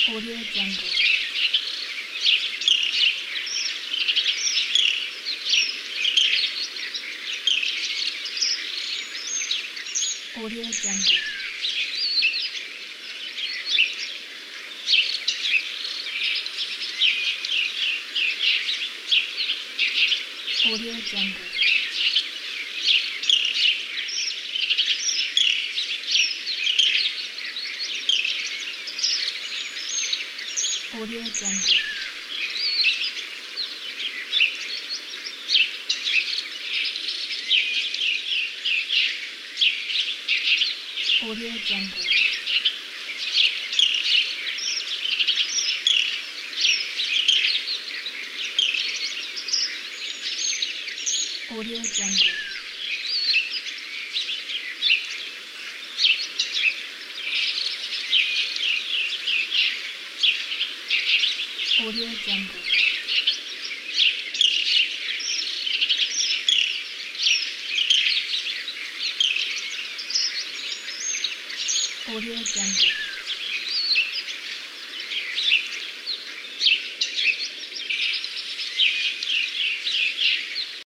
Audio Jungle. Audio Jungle. Audio Jungle. Audio Jungle. Audio Jungle. Audio Jungle. Audio Jungle. Audio Jungle.